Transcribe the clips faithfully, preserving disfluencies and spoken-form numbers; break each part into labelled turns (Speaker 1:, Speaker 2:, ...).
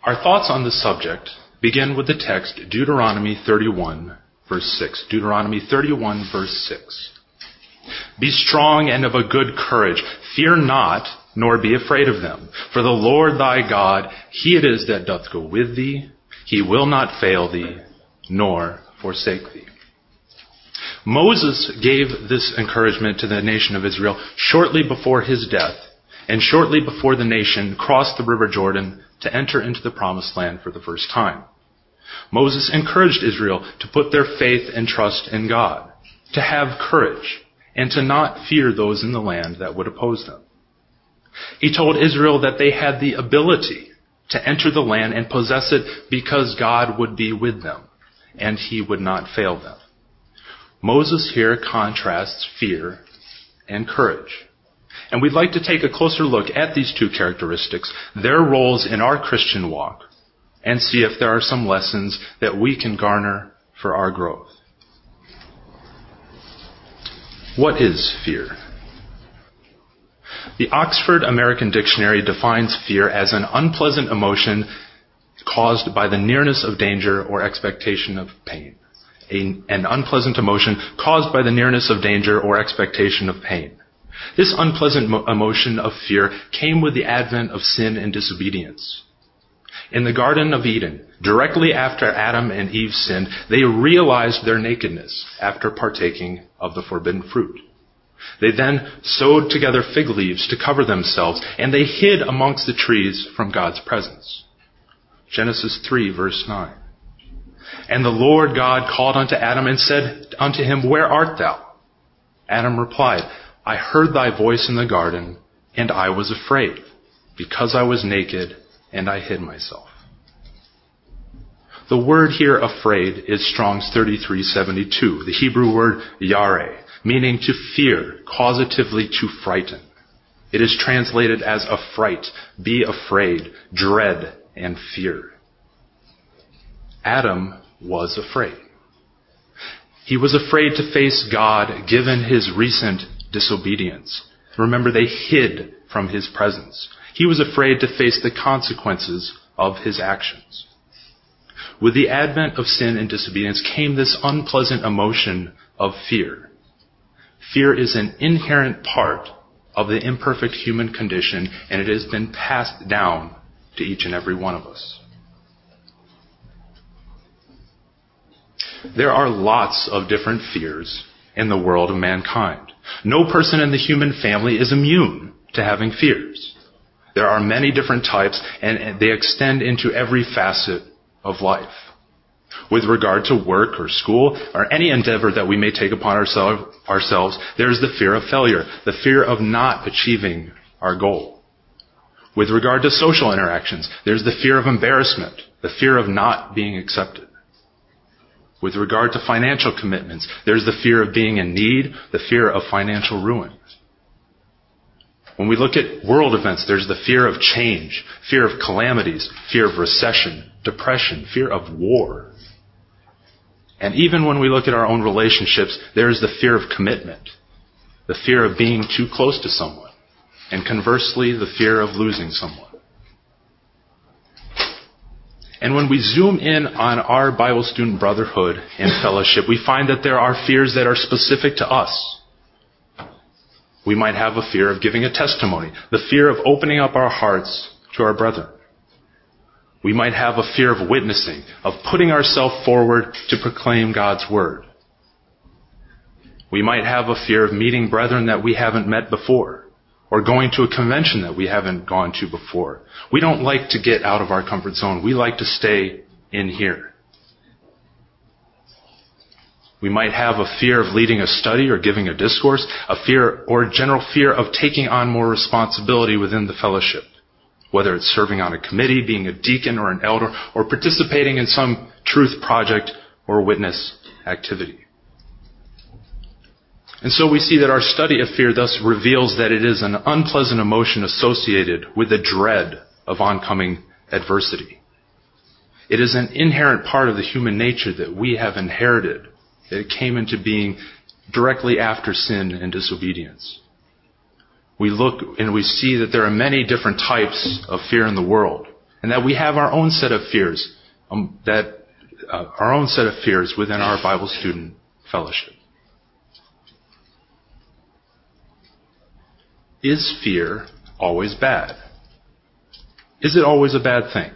Speaker 1: Our thoughts on this subject begin with the text Deuteronomy thirty-one, verse six. Deuteronomy thirty-one, verse six. Be strong and of a good courage. Fear not, nor be afraid of them. For the Lord thy God, he it is that doth go with thee. He will not fail thee, nor forsake thee. Moses gave this encouragement to the nation of Israel shortly before his death, and shortly before the nation crossed the river Jordan to enter into the promised land for the first time. Moses encouraged Israel to put their faith and trust in God, to have courage, and to not fear those in the land that would oppose them. He told Israel that they had the ability to enter the land and possess it because God would be with them, and he would not fail them. Moses here contrasts fear and courage. And we'd like to take a closer look at these two characteristics, their roles in our Christian walk, and see if there are some lessons that we can garner for our growth. What is fear? The Oxford American Dictionary defines fear as an unpleasant emotion caused by the nearness of danger or expectation of pain. A, an unpleasant emotion caused by the nearness of danger or expectation of pain. This unpleasant mo- emotion of fear came with the advent of sin and disobedience. In the Garden of Eden, directly after Adam and Eve sinned, they realized their nakedness after partaking of the forbidden fruit. They then sewed together fig leaves to cover themselves, and they hid amongst the trees from God's presence. Genesis three, verse nine. And the Lord God called unto Adam and said unto him, Where art thou? Adam replied, I heard thy voice in the garden, and I was afraid, because I was naked, and I hid myself. The word here, afraid, is Strong's thirty-three seventy-two, the Hebrew word yare, meaning to fear, causatively to frighten. It is translated as affright, be afraid, dread, and fear. Adam was afraid. He was afraid to face God given his recent disobedience. Remember, they hid from his presence. He was afraid to face the consequences of his actions. With the advent of sin and disobedience came this unpleasant emotion of fear. Fear is an inherent part of the imperfect human condition, and it has been passed down to each and every one of us. There are lots of different fears in the world of mankind. No person in the human family is immune to having fears. There are many different types, and they extend into every facet of life. With regard to work or school or any endeavor that we may take upon ourselves, there is the fear of failure, the fear of not achieving our goal. With regard to social interactions, there's the fear of embarrassment, the fear of not being accepted. With regard to financial commitments, there's the fear of being in need, the fear of financial ruin. When we look at world events, there's the fear of change, fear of calamities, fear of recession, depression, fear of war. And even when we look at our own relationships, there is the fear of commitment, the fear of being too close to someone, and conversely, the fear of losing someone. And when we zoom in on our Bible student brotherhood and fellowship, we find that there are fears that are specific to us. We might have a fear of giving a testimony, the fear of opening up our hearts to our brethren. We might have a fear of witnessing, of putting ourselves forward to proclaim God's word. We might have a fear of meeting brethren that we haven't met before, or going to a convention that we haven't gone to before. We don't like to get out of our comfort zone. We like to stay in here. We might have a fear of leading a study or giving a discourse, a fear or general fear of taking on more responsibility within the fellowship, whether it's serving on a committee, being a deacon or an elder, or participating in some truth project or witness activity. And so we see that our study of fear thus reveals that it is an unpleasant emotion associated with the dread of oncoming adversity. It is an inherent part of the human nature that we have inherited, that it came into being directly after sin and disobedience. We look and we see that there are many different types of fear in the world, and that we have our own set of fears, um, that uh, our own set of fears within our Bible student fellowship. Is fear always bad? Is it always a bad thing?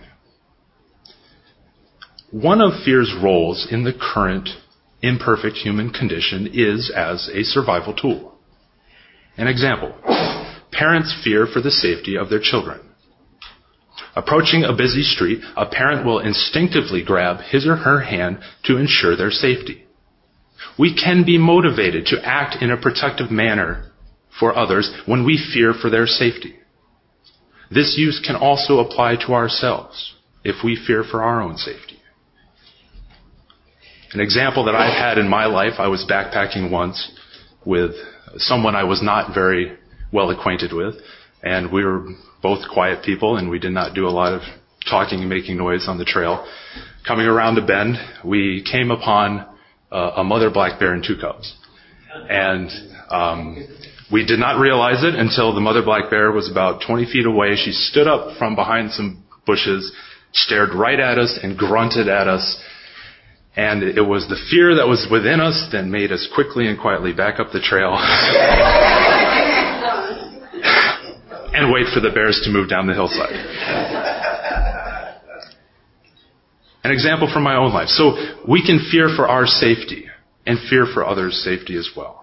Speaker 1: One of fear's roles in the current imperfect human condition is as a survival tool. An example, parents fear for the safety of their children. Approaching a busy street, a parent will instinctively grab his or her hand to ensure their safety. We can be motivated to act in a protective manner for others when we fear for their safety. This use can also apply to ourselves if we fear for our own safety. An example that I've had in my life, I was backpacking once with someone I was not very well acquainted with, and we were both quiet people, and we did not do a lot of talking and making noise on the trail. Coming around a bend, we came upon uh, a mother black bear and two cubs. And um, we did not realize it until the mother black bear was about twenty feet away. She stood up from behind some bushes, stared right at us, and grunted at us. And it was the fear that was within us that made us quickly and quietly back up the trail and wait for the bears to move down the hillside. An example from my own life. So we can fear for our safety and fear for others' safety as well.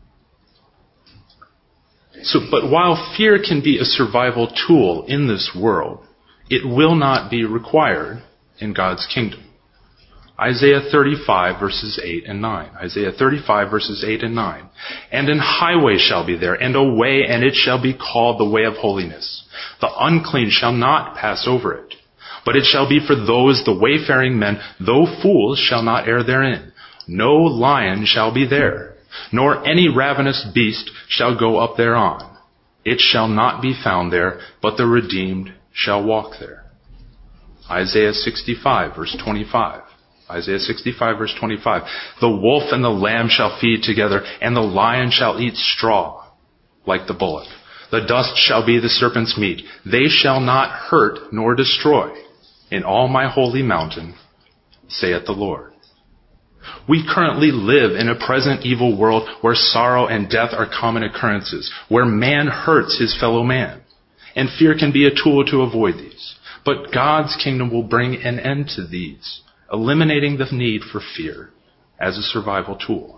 Speaker 1: So, but while fear can be a survival tool in this world, it will not be required in God's kingdom. Isaiah thirty-five, verses eight and nine. Isaiah thirty-five, verses eight and nine. And an highway shall be there, and a way, and it shall be called the way of holiness. The unclean shall not pass over it, but it shall be for those, the wayfaring men, though fools shall not err therein. No lion shall be there, nor any ravenous beast shall go up thereon. It shall not be found there, but the redeemed shall walk there. Isaiah sixty-five, verse twenty-five. Isaiah sixty-five, verse twenty-five. The wolf and the lamb shall feed together, and the lion shall eat straw like the bullock. The dust shall be the serpent's meat. They shall not hurt nor destroy in all my holy mountain, saith the Lord. We currently live in a present evil world where sorrow and death are common occurrences, where man hurts his fellow man, and fear can be a tool to avoid these. But God's kingdom will bring an end to these, eliminating the need for fear as a survival tool.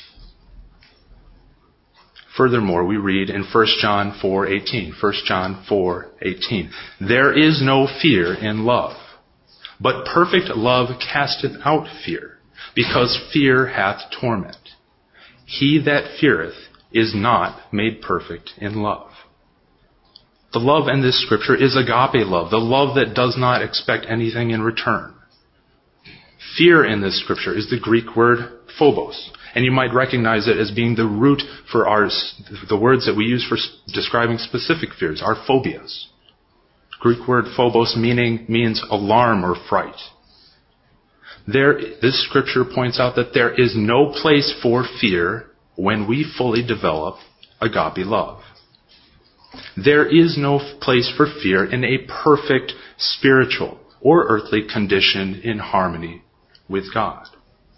Speaker 1: Furthermore, we read in First John four eighteen, First John four eighteen, there is no fear in love, but perfect love casteth out fear, because fear hath torment. He that feareth is not made perfect in love. The love in this scripture is agape love, the love that does not expect anything in return. Fear in this scripture is the Greek word phobos, and you might recognize it as being the root for our, the words that we use for describing specific fears, our phobias. Greek word phobos meaning means alarm or fright. There, this scripture points out that there is no place for fear when we fully develop agape love. There is no place for fear in a perfect spiritual or earthly condition in harmony with God.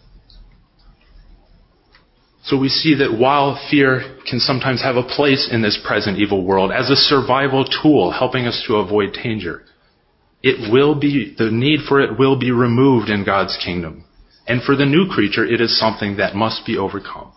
Speaker 1: So we see that while fear can sometimes have a place in this present evil world as a survival tool helping us to avoid danger, it will be, the need for it will be removed in God's kingdom. And for the new creature, it is something that must be overcome.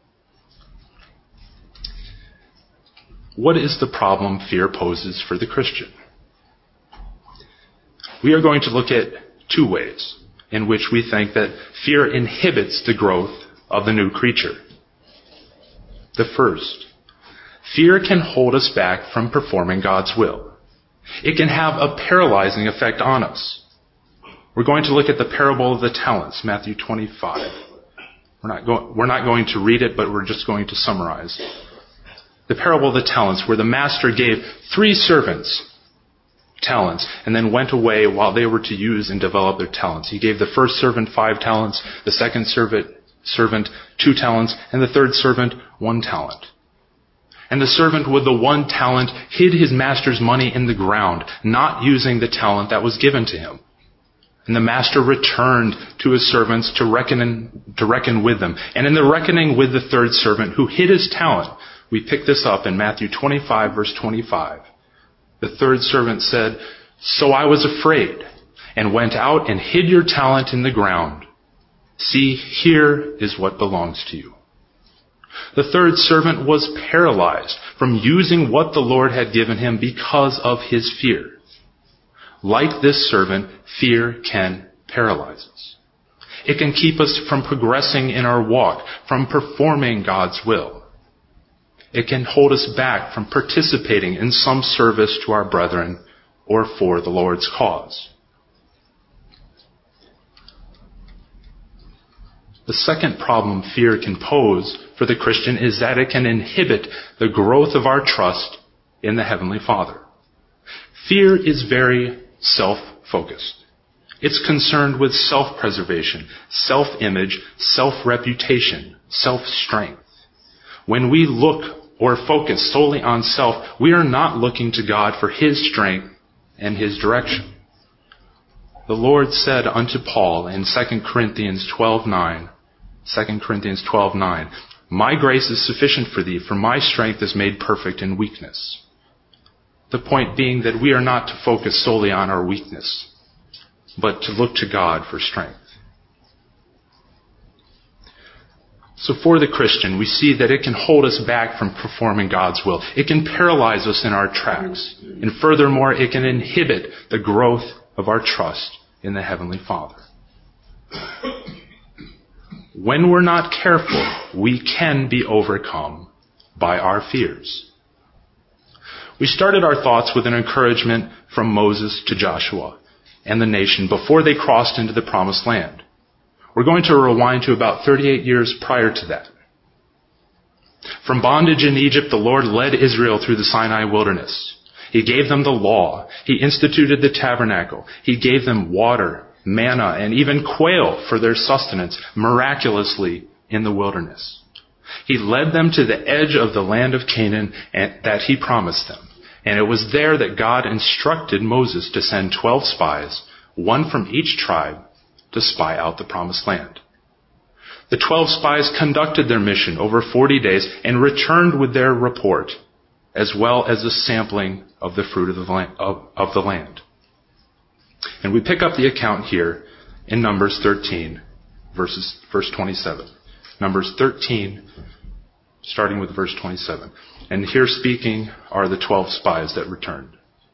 Speaker 1: What is the problem fear poses for the Christian? We are going to look at two ways in which we think that fear inhibits the growth of the new creature. The first, fear can hold us back from performing God's will. It can have a paralyzing effect on us. We're going to look at the parable of the talents, Matthew twenty-five. We're not, go- we're not going to read it, but we're just going to summarize. The parable of the talents, where the master gave three servants talents and then went away while they were to use and develop their talents. He gave the first servant five talents, the second servant, servant two talents, and the third servant one talent. And the servant with the one talent hid his master's money in the ground, not using the talent that was given to him. And the master returned to his servants to reckon, in, to reckon with them. And in the reckoning with the third servant who hid his talent, we pick this up in Matthew twenty-five, verse twenty-five. The third servant said, "So I was afraid, and went out and hid your talent in the ground. See, here is what belongs to you." The third servant was paralyzed from using what the Lord had given him because of his fear. Like this servant, fear can paralyze us. It can keep us from progressing in our walk, from performing God's will. It can hold us back from participating in some service to our brethren or for the Lord's cause. The second problem fear can pose for the Christian is that it can inhibit the growth of our trust in the Heavenly Father. Fear is very self-focused. It's concerned with self-preservation, self-image, self-reputation, self-strength. When we look or focus solely on self, we are not looking to God for His strength and His direction. The Lord said unto Paul in Second Corinthians twelve nine, Second Corinthians twelve nine, "My grace is sufficient for thee, for my strength is made perfect in weakness." The point being that we are not to focus solely on our weakness, but to look to God for strength. So for the Christian, we see that it can hold us back from performing God's will. It can paralyze us in our tracks. And furthermore, it can inhibit the growth of our trust in the Heavenly Father. When we're not careful, we can be overcome by our fears. We started our thoughts with an encouragement from Moses to Joshua and the nation before they crossed into the Promised Land. We're going to rewind to about thirty-eight years prior to that. From bondage in Egypt, the Lord led Israel through the Sinai wilderness. He gave them the law. He instituted the tabernacle. He gave them water, manna, and even quail for their sustenance miraculously in the wilderness. He led them to the edge of the land of Canaan that He promised them. And it was there that God instructed Moses to send twelve spies, one from each tribe, to spy out the Promised Land. The twelve spies conducted their mission over forty days and returned with their report, as well as a sampling of the fruit of the land. Of, of the land. And we pick up the account here in Numbers thirteen, verses, verse twenty-seven. Numbers thirteen, starting with verse twenty-seven. And here speaking are the twelve spies that returned.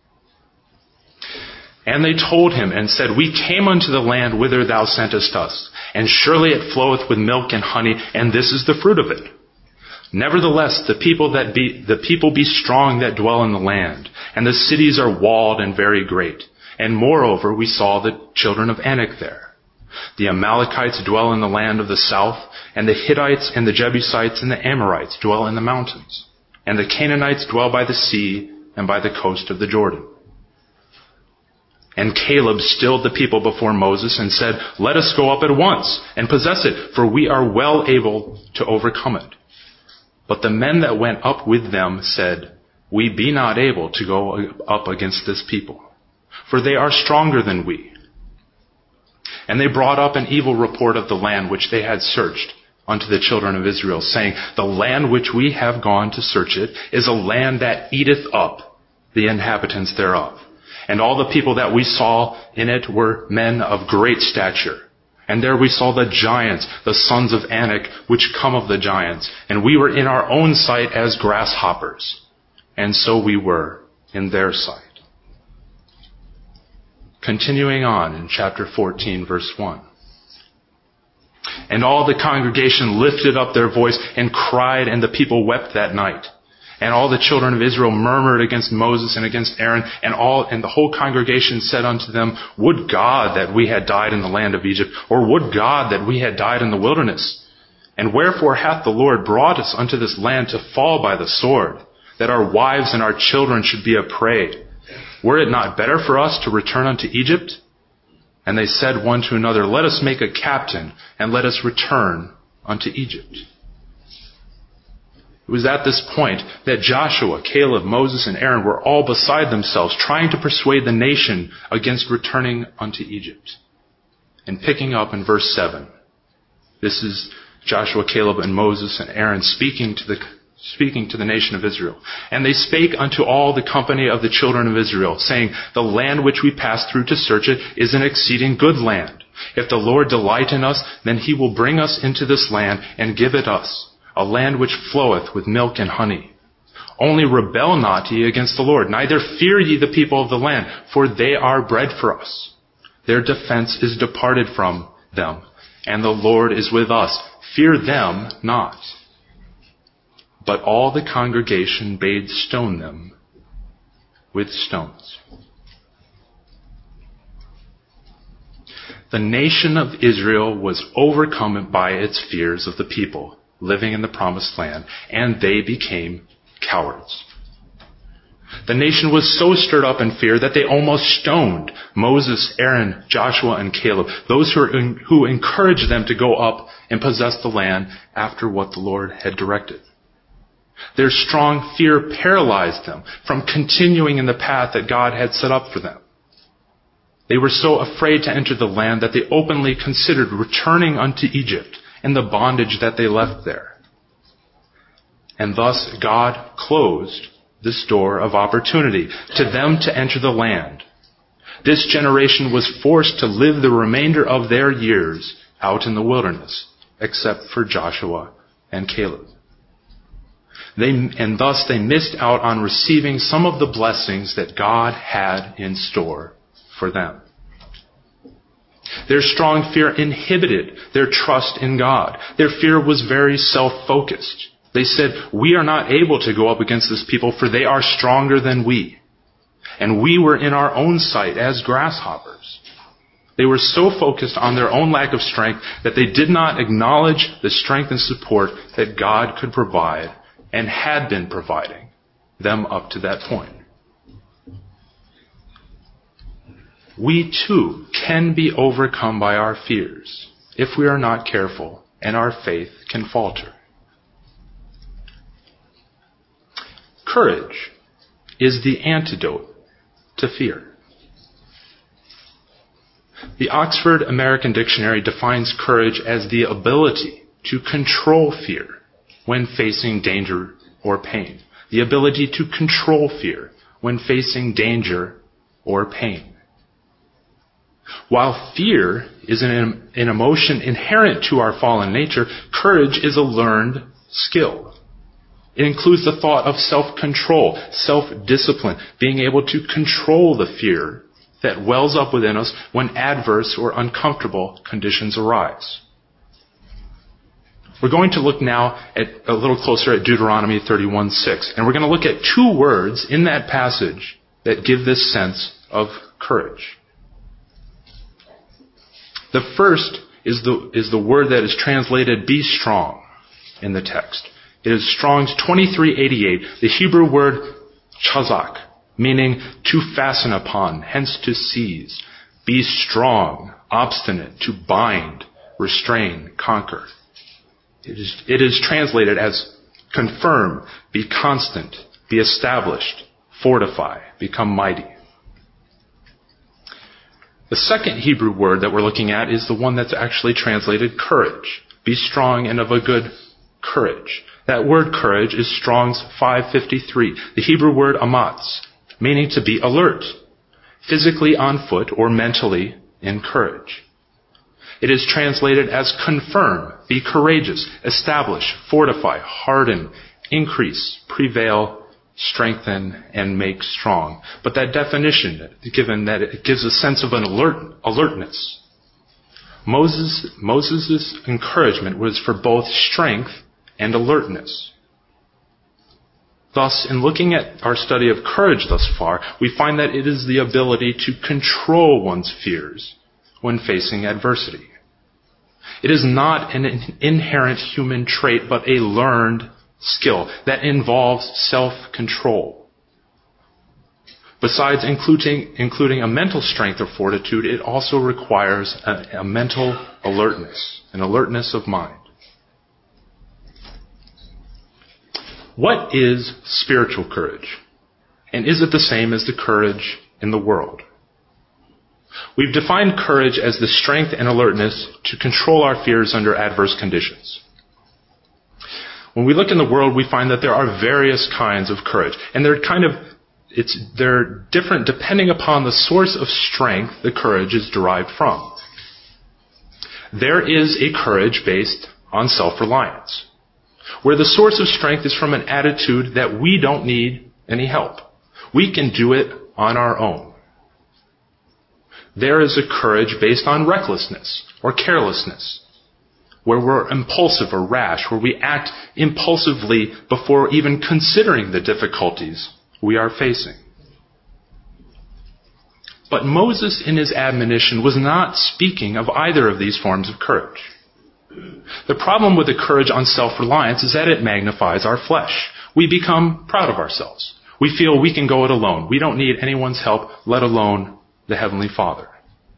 Speaker 1: "And they told him and said, We came unto the land whither thou sentest us, and surely it floweth with milk and honey, and this is the fruit of it. Nevertheless, the people that be the people be strong that dwell in the land, and the cities are walled and very great. And moreover, we saw the children of Anak there. The Amalekites dwell in the land of the south, and the Hittites and the Jebusites and the Amorites dwell in the mountains. And the Canaanites dwell by the sea and by the coast of the Jordan. And Caleb stilled the people before Moses and said, Let us go up at once and possess it, for we are well able to overcome it. But the men that went up with them said, We be not able to go up against this people, for they are stronger than we. And they brought up an evil report of the land which they had searched unto the children of Israel, saying, The land which we have gone to search it is a land that eateth up the inhabitants thereof. And all the people that we saw in it were men of great stature. And there we saw the giants, the sons of Anak, which come of the giants. And we were in our own sight as grasshoppers. And so we were in their sight." Continuing on in chapter fourteen, verse one. "And all the congregation lifted up their voice and cried, and the people wept that night. And all the children of Israel murmured against Moses and against Aaron, and all and the whole congregation said unto them, Would God that we had died in the land of Egypt, or would God that we had died in the wilderness? And wherefore hath the Lord brought us unto this land to fall by the sword, that our wives and our children should be a prey? Were it not better for us to return unto Egypt? And they said one to another, Let us make a captain, and let us return unto Egypt." It was at this point that Joshua, Caleb, Moses, and Aaron were all beside themselves, trying to persuade the nation against returning unto Egypt. And picking up in verse seven, this is Joshua, Caleb, and Moses, and Aaron speaking to the speaking to the nation of Israel. And they spake unto all the company of the children of Israel, saying, The land which we passed through to search it is an exceeding good land. If the Lord delight in us, then he will bring us into this land and give it us, a land which floweth with milk and honey. Only rebel not ye against the Lord, neither fear ye the people of the land, for they are bread for us. Their defense is departed from them, and the Lord is with us. Fear them not. But all the congregation bade stone them with stones. The nation of Israel was overcome by its fears of the people living in the promised land, and they became cowards. The nation was so stirred up in fear that they almost stoned Moses, Aaron, Joshua, and Caleb, those who, were, who encouraged them to go up and possess the land after what the Lord had directed. Their strong fear paralyzed them from continuing in the path that God had set up for them. They were so afraid to enter the land that they openly considered returning unto Egypt and the bondage that they left there. And thus God closed this door of opportunity to them to enter the land. This generation was forced to live the remainder of their years out in the wilderness, except for Joshua and Caleb. They, and thus they missed out on receiving some of the blessings that God had in store for them. Their strong fear inhibited their trust in God. Their fear was very self-focused. They said, we are not able to go up against this people, for they are stronger than we. And we were in our own sight as grasshoppers. They were so focused on their own lack of strength that they did not acknowledge the strength and support that God could provide and had been providing them up to that point. We too can be overcome by our fears if we are not careful and our faith can falter. Courage is the antidote to fear. The Oxford American Dictionary defines courage as the ability to control fear when facing danger or pain. The ability to control fear when facing danger or pain. While fear is an, an emotion inherent to our fallen nature, courage is a learned skill. It includes the thought of self-control, self-discipline, being able to control the fear that wells up within us when adverse or uncomfortable conditions arise. We're going to look now at a little closer at Deuteronomy thirty-one six, and we're going to look at two words in that passage that give this sense of courage. The first is the, is the word that is translated be strong in the text. It is Strong's twenty-three eighty-eight, the Hebrew word chazak, meaning to fasten upon, hence to seize. Be strong, obstinate, to bind, restrain, conquer. It is, it is translated as confirm, be constant, be established, fortify, become mighty. The second Hebrew word that we're looking at is the one that's actually translated courage. Be strong and of a good courage. That word courage is Strong's five fifty-three, the Hebrew word amatz, meaning to be alert, physically on foot or mentally in courage. It is translated as confirm, be courageous, establish, fortify, harden, increase, prevail, strengthen, and make strong. But that definition, given that it gives a sense of an alert, alertness. Moses, Moses' encouragement was for both strength and alertness. Thus, in looking at our study of courage thus far, we find that it is the ability to control one's fears when facing adversity. It is not an inherent human trait, but a learned skill that involves self-control. Besides including, including a mental strength or fortitude, it also requires a, a mental alertness, an alertness of mind. What is spiritual courage? And is it the same as the courage in the world? We've defined courage as the strength and alertness to control our fears under adverse conditions. When we look in the world, we find that there are various kinds of courage. And they're kind of, it's, they're different depending upon the source of strength the courage is derived from. There is a courage based on self-reliance, where the source of strength is from an attitude that we don't need any help. We can do it on our own. There is a courage based on recklessness or carelessness, where we're impulsive or rash, where we act impulsively before even considering the difficulties we are facing. But Moses, in his admonition, was not speaking of either of these forms of courage. The problem with the courage on self-reliance is that it magnifies our flesh. We become proud of ourselves. We feel we can go it alone. We don't need anyone's help, let alone the Heavenly Father.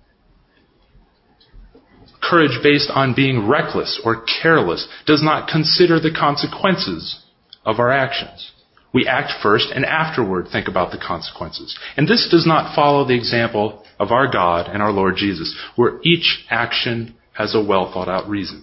Speaker 1: Courage based on being reckless or careless does not consider the consequences of our actions. We act first and afterward think about the consequences. And this does not follow the example of our God and our Lord Jesus, where each action has a well thought out reason.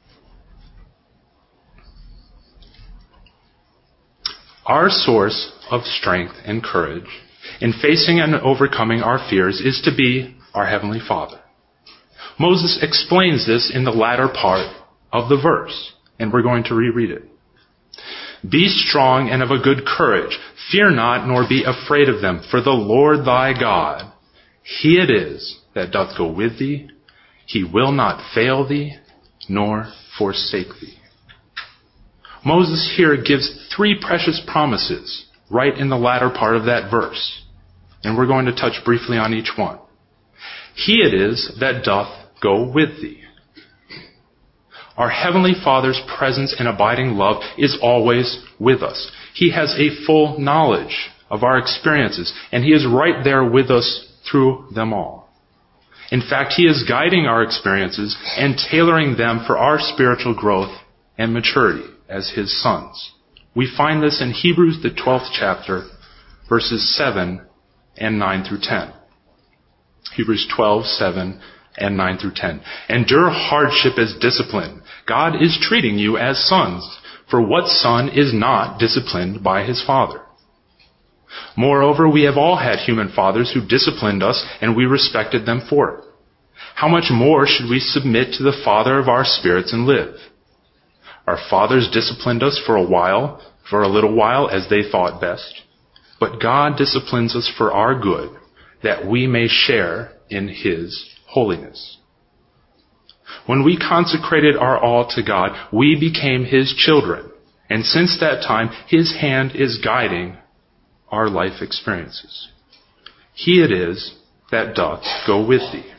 Speaker 1: Our source of strength and courage in facing and overcoming our fears is to be our Heavenly Father. Moses explains this in the latter part of the verse, and we're going to reread it. Be strong and of a good courage. Fear not, nor be afraid of them, for the Lord thy God, He it is that doth go with thee. He will not fail thee, nor forsake thee. Moses here gives three precious promises right in the latter part of that verse. And we're going to touch briefly on each one. He it is that doth go with thee. Our Heavenly Father's presence and abiding love is always with us. He has a full knowledge of our experiences, and He is right there with us through them all. In fact, He is guiding our experiences and tailoring them for our spiritual growth and maturity as His sons. We find this in Hebrews, the twelfth chapter, verses seven and nine through ten. Hebrews twelve, seven and nine through ten. Endure hardship as discipline. God is treating you as sons, for what son is not disciplined by his father? Moreover, we have all had human fathers who disciplined us, and we respected them for it. How much more should we submit to the Father of our spirits and live? Our fathers disciplined us for a while, for a little while, as they thought best. But God disciplines us for our good, that we may share in His holiness. When we consecrated our all to God, we became His children. And since that time, His hand is guiding our life experiences. He it is that doth go with thee.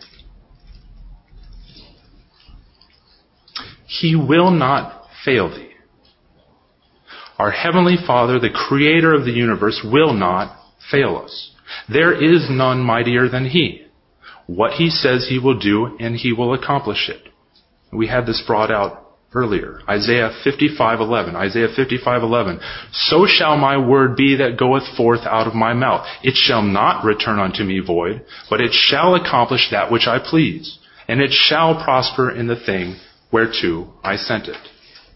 Speaker 1: He will not fail thee. Our Heavenly Father, the Creator of the universe, will not fail us. There is none mightier than He. What He says He will do, and He will accomplish it. We had this brought out earlier. Isaiah fifty-five eleven. Isaiah fifty-five eleven. So shall my word be that goeth forth out of my mouth. It shall not return unto me void, but it shall accomplish that which I please, and it shall prosper in the thing whereto I sent it.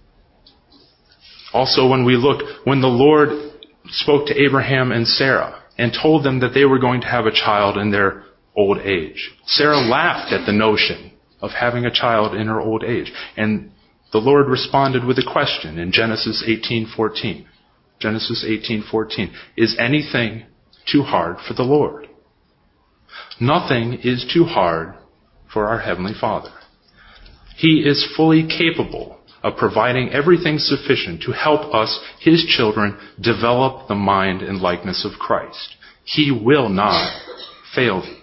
Speaker 1: Also, when we look, when the Lord spoke to Abraham and Sarah and told them that they were going to have a child in their old age, Sarah laughed at the notion of having a child in her old age. And the Lord responded with a question in Genesis eighteen fourteen. Genesis eighteen fourteen. Is anything too hard for the Lord? Nothing is too hard for our Heavenly Father. He is fully capable of providing everything sufficient to help us, His children, develop the mind and likeness of Christ. He will not fail thee.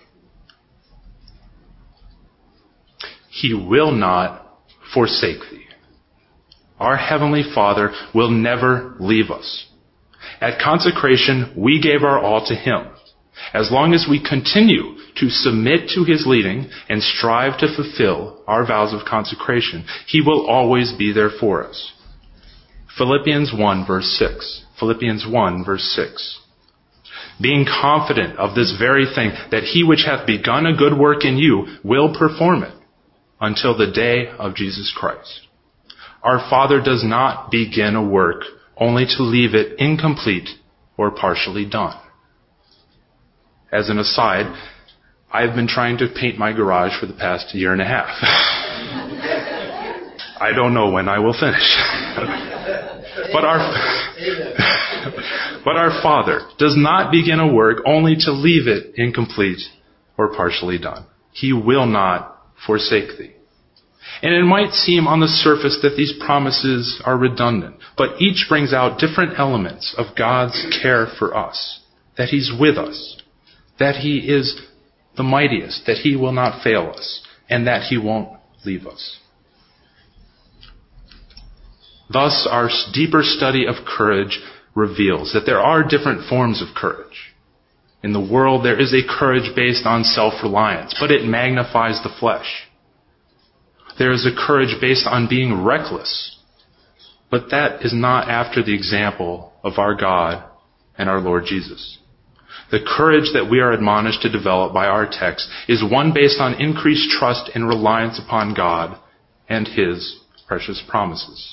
Speaker 1: He will not forsake thee. Our Heavenly Father will never leave us. At consecration, we gave our all to Him. As long as we continue to submit to His leading and strive to fulfill our vows of consecration, He will always be there for us. Philippians one, verse six. Philippians one, verse six. Being confident of this very thing, that he which hath begun a good work in you will perform it until the day of Jesus Christ. Our Father does not begin a work only to leave it incomplete or partially done. As an aside, I've been trying to paint my garage for the past year and a half. I don't know when I will finish. But our, but our Father does not begin a work only to leave it incomplete or partially done. He will not forsake thee. And it might seem on the surface that these promises are redundant, but each brings out different elements of God's care for us. That He's with us, that He is the mightiest, that He will not fail us, and that He won't leave us. Thus, our deeper study of courage reveals that there are different forms of courage. In the world, there is a courage based on self-reliance, but it magnifies the flesh. There is a courage based on being reckless, but that is not after the example of our God and our Lord Jesus. The courage that we are admonished to develop by our text is one based on increased trust and reliance upon God and His precious promises.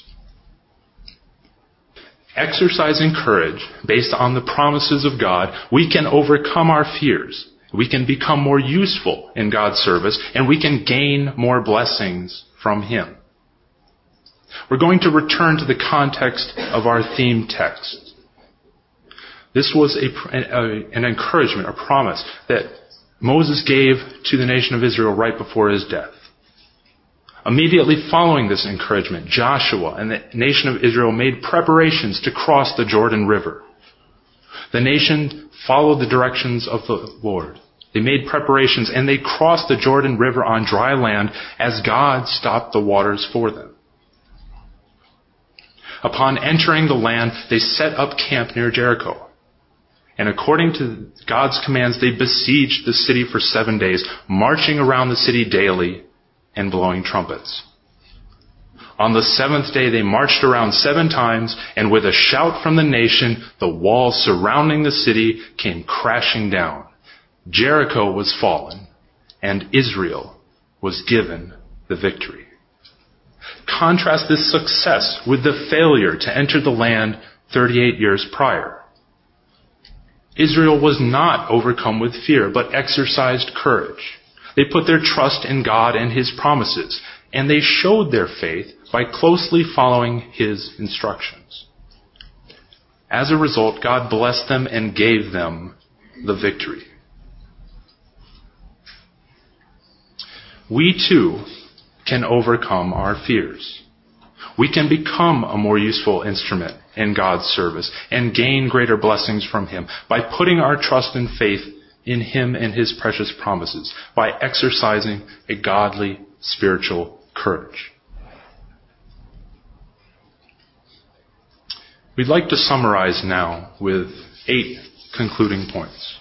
Speaker 1: Exercising courage based on the promises of God, we can overcome our fears. We can become more useful in God's service, and we can gain more blessings from Him. We're going to return to the context of our theme text. This was a, a, an encouragement, a promise that Moses gave to the nation of Israel right before his death. Immediately following this encouragement, Joshua and the nation of Israel made preparations to cross the Jordan River. The nation followed the directions of the Lord. They made preparations and they crossed the Jordan River on dry land as God stopped the waters for them. Upon entering the land, they set up camp near Jericho. And according to God's commands, they besieged the city for seven days, marching around the city daily and blowing trumpets. On the seventh day they marched around seven times, and with a shout from the nation, the walls surrounding the city came crashing down. Jericho was fallen, and Israel was given the victory. Contrast this success with the failure to enter the land thirty-eight years prior. Israel was not overcome with fear, but exercised courage. They put their trust in God and His promises, and they showed their faith by closely following His instructions. As a result, God blessed them and gave them the victory. We too can overcome our fears. We can become a more useful instrument in God's service and gain greater blessings from Him by putting our trust and faith in Him and His precious promises, by exercising a godly spiritual courage. We'd like to summarize now with eight concluding points.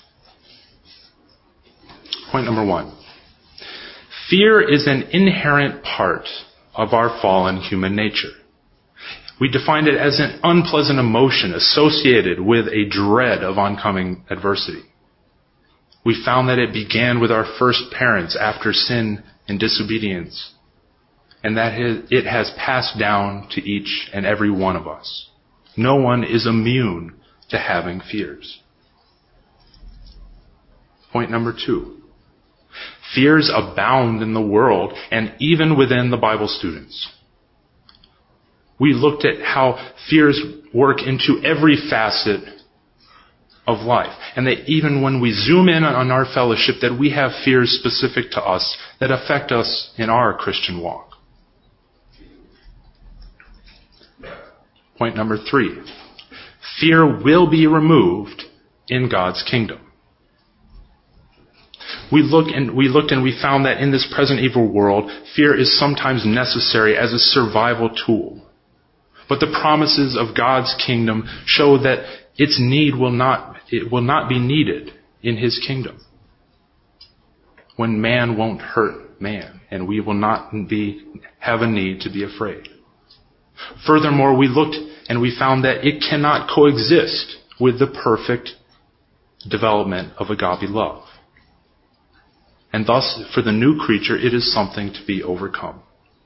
Speaker 1: Point number one. Fear is an inherent part of our fallen human nature. We defined it as an unpleasant emotion associated with a dread of oncoming adversity. We found that it began with our first parents after sin and disobedience, and that it has passed down to each and every one of us. No one is immune to having fears. Point number two. Fears abound in the world and even within the Bible students. We looked at how fears work into every facet of life. And that even when we zoom in on our fellowship, that we have fears specific to us that affect us in our Christian walk. Point number three. Fear will be removed in God's kingdom. We look and we looked and we found that in this present evil world, fear is sometimes necessary as a survival tool. But the promises of God's kingdom show that its need will not, it will not be needed in His kingdom. When man won't hurt man, and we will not be, have a need to be afraid. Furthermore, we looked and we found that it cannot coexist with the perfect development of agape love. And thus, for the new creature, it is something to be overcome.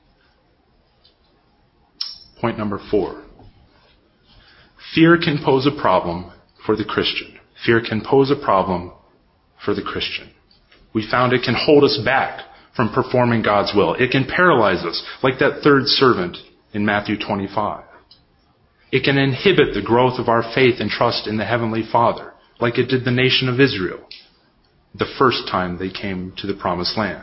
Speaker 1: Point number four. Fear can pose a problem for the Christian. Fear can pose a problem for the Christian. We found it can hold us back from performing God's will. It can paralyze us, like that third servant in Matthew twenty-five. It can inhibit the growth of our faith and trust in the Heavenly Father, like it did the nation of Israel the first time they came to the Promised Land.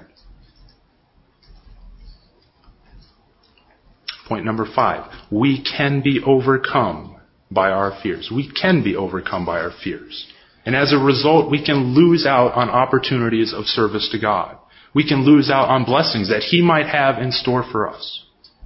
Speaker 1: Point number five. We can be overcome by our fears. We can be overcome by our fears. And as a result, we can lose out on opportunities of service to God. We can lose out on blessings that He might have in store for us.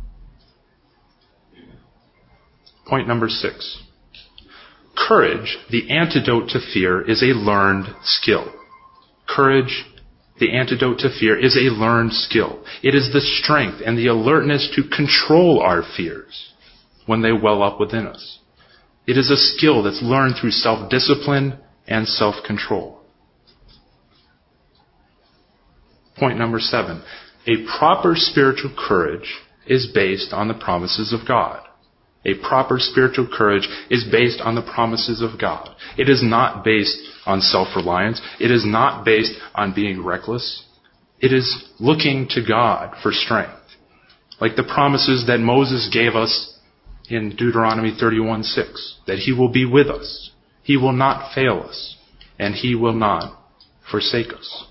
Speaker 1: Point number six. Courage, the antidote to fear, is a learned skill. Courage, the antidote to fear, is a learned skill. It is the strength and the alertness to control our fears when they well up within us. It is a skill that's learned through self-discipline and self-control. Point number seven. A proper spiritual courage is based on the promises of God. A proper spiritual courage is based on the promises of God. It is not based on self-reliance. It is not based on being reckless. It is looking to God for strength. Like the promises that Moses gave us in Deuteronomy thirty-one six, that He will be with us. He will not fail us, and He will not forsake us.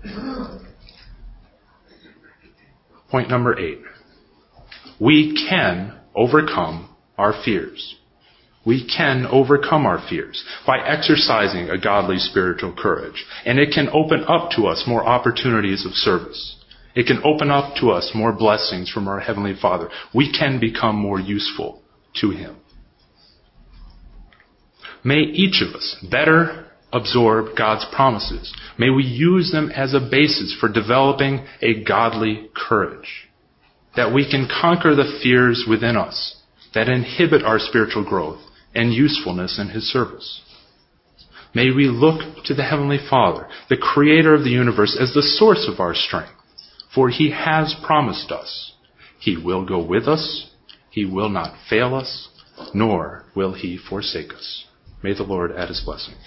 Speaker 1: Point number eight. We can overcome our fears. We can overcome our fears by exercising a godly spiritual courage. And it can open up to us more opportunities of service. It can open up to us more blessings from our Heavenly Father. We can become more useful to Him. May each of us better absorb God's promises. May we use them as a basis for developing a godly courage, that we can conquer the fears within us that inhibit our spiritual growth and usefulness in His service. May we look to the Heavenly Father, the Creator of the universe, as the source of our strength, for He has promised us He will go with us, He will not fail us, nor will He forsake us. May the Lord add His blessing.